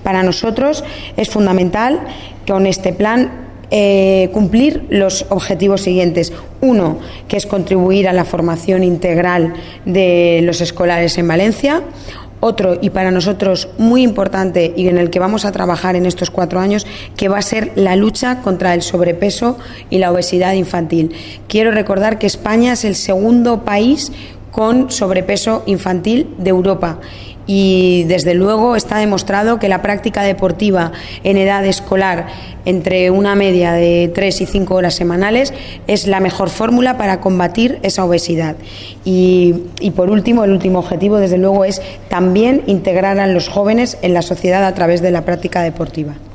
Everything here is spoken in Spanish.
Para nosotros es fundamental con este plan cumplir los objetivos siguientes. Uno, que es contribuir a la formación integral de los escolares en Valencia. Otro, y para nosotros muy importante y en el que vamos a trabajar en estos 4 años, que va a ser la lucha contra el sobrepeso y la obesidad infantil. Quiero recordar que España es el segundo país con sobrepeso infantil de Europa. Y desde luego está demostrado que la práctica deportiva en edad escolar entre una media de 3 y 5 horas semanales es la mejor fórmula para combatir esa obesidad. Y por último, el último objetivo desde luego es también integrar a los jóvenes en la sociedad a través de la práctica deportiva.